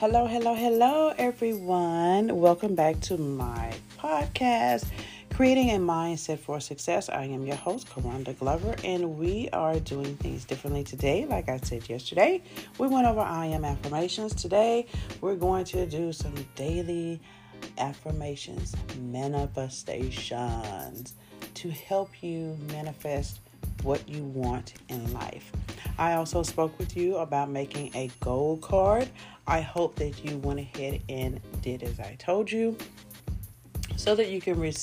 Hello, hello, hello, everyone. Welcome back to my podcast, Creating a Mindset for Success. I am your host, Karanda Glover, and we are doing things differently today. Like I said yesterday, we went over I am affirmations. Today, we're going to do some daily affirmations, manifestations, to help you manifest what you want in life. I also spoke with you about making a goal card. I hope that you went ahead and did as I told you, so that you can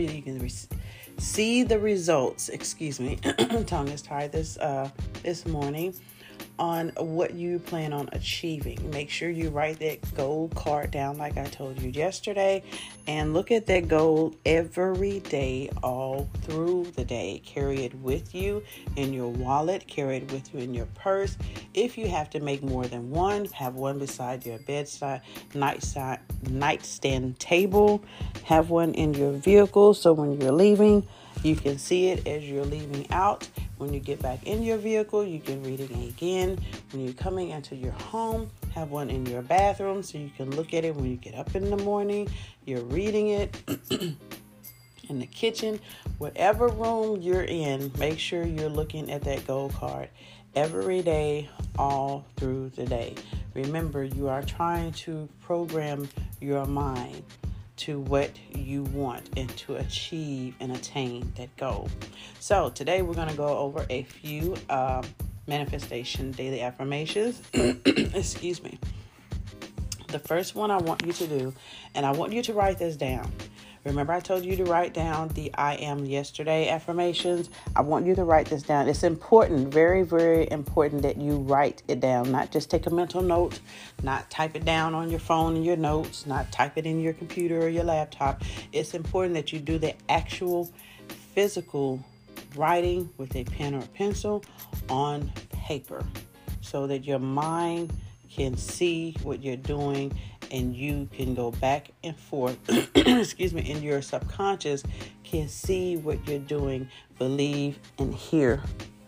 see the results. Excuse me, tongue is tired this morning. On what you plan on achieving. Make sure you write that goal card down like I told you yesterday, and look at that goal every day, all through the day. Carry it with you in your wallet, carry it with you in your purse. If you have to make more than one, have one beside your bedside, nightstand table, have one in your vehicle, so when you're leaving, you can see it as you're leaving out. When you get back in your vehicle, you can read it again. When you're coming into your home, have one in your bathroom so you can look at it when you get up in the morning. You're reading it in the kitchen. Whatever room you're in, make sure you're looking at that goal card every day, all through the day. Remember, you are trying to program your mind to what you want and to achieve and attain that goal. So today we're going to go over a few manifestation daily affirmations. Excuse me. The first one I want you to do, and I want you to write this down. Remember, I told you to write down the I am yesterday affirmations. I want you to write this down. It's important, very, very important that you write it down. Not just take a mental note, not type it down on your phone and your notes, not type it in your computer or your laptop. It's important that you do the actual physical writing with a pen or a pencil on paper so that your mind can see what you're doing and you can go back and forth, excuse me, and your subconscious can see what you're doing, believe, and hear.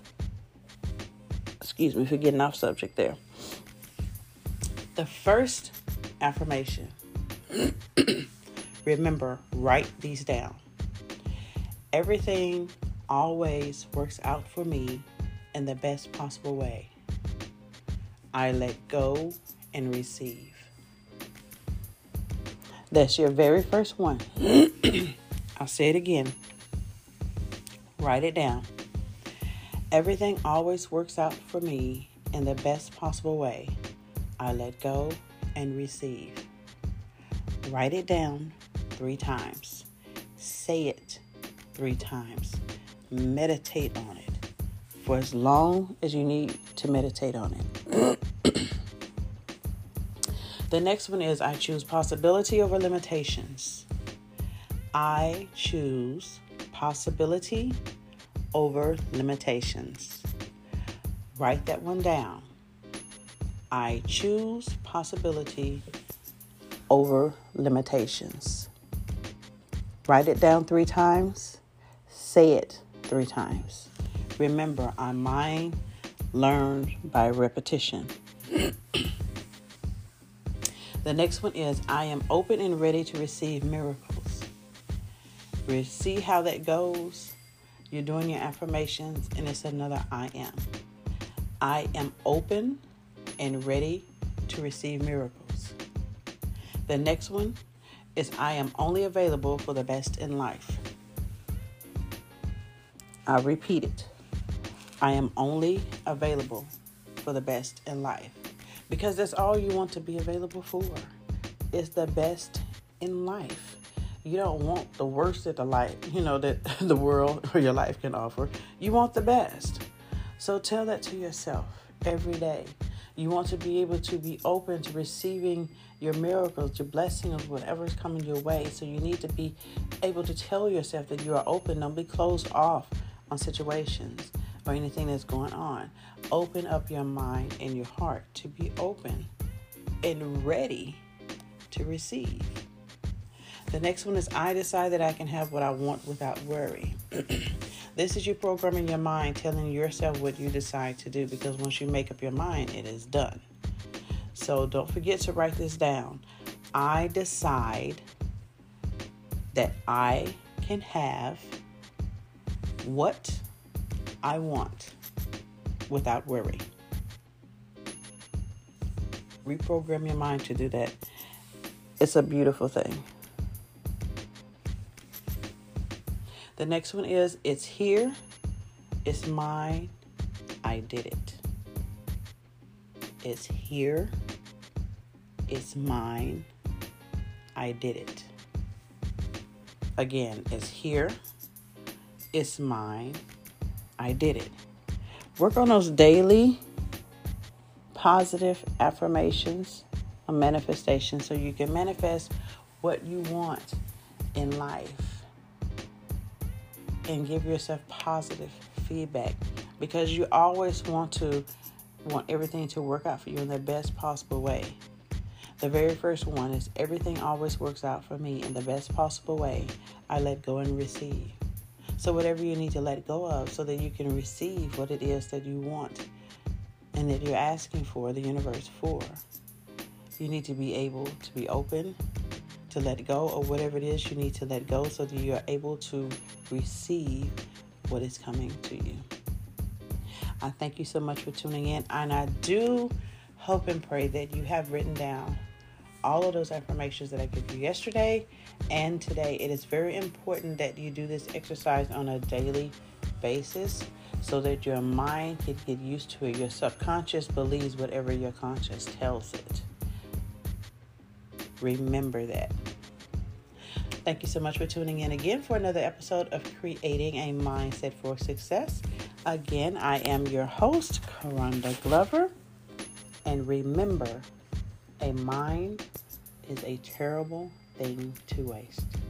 Excuse me for getting off subject there. The first affirmation, remember, write these down. Everything always works out for me in the best possible way. I let go and receive. That's your very first one. I'll say it again. Write it down. Everything always works out for me in the best possible way. I let go and receive. Write it down 3 times. Say it 3 times. Meditate on it for as long as you need to meditate on it. The next one is I choose possibility over limitations. I choose possibility over limitations. Write that one down. I choose possibility over limitations. Write it down 3 times. Say it 3 times. Remember, our mind learns by repetition. The next one is I am open and ready to receive miracles. See how that goes? You're doing your affirmations and it's another I am. I am open and ready to receive miracles. The next one is I am only available for the best in life. I repeat it. I am only available for the best in life. Because that's all you want to be available for. It's the best in life. You don't want the worst that that the world or your life can offer. You want the best. So tell that to yourself every day. You want to be able to be open to receiving your miracles, your blessings, whatever is coming your way. So you need to be able to tell yourself that you are open. Don't be closed off on situations or anything that's going on. Open up your mind and your heart to be open and ready to receive. The next one is I decide that I can have what I want without worry. This is you programming your mind, telling yourself what you decide to do, because once you make up your mind, it is done. So don't forget to write this down. I decide that I can have what I want without worry. Reprogram your mind to do that. It's a beautiful thing. The next one is, it's here, it's mine, I did it. It's here, it's mine, I did it. Again, it's here, it's mine, I did it. Work on those daily positive affirmations or manifestations so you can manifest what you want in life. And give yourself positive feedback, because you always want everything to work out for you in the best possible way. The very first one is, everything always works out for me in the best possible way. I let go and receive. So whatever you need to let go of so that you can receive what it is that you want and that you're asking for the universe for, you need to be able to be open to let go of whatever it is you need to let go so that you're able to receive what is coming to you. I thank you so much for tuning in, and I do hope and pray that you have written down all of those affirmations that I gave you yesterday and today. It is very important that you do this exercise on a daily basis so that your mind can get used to it. Your subconscious believes whatever your conscious tells it. Remember that. Thank you so much for tuning in again for another episode of Creating a Mindset for Success. Again, I am your host, Karonda Glover. And remember, a mind is a terrible thing to waste.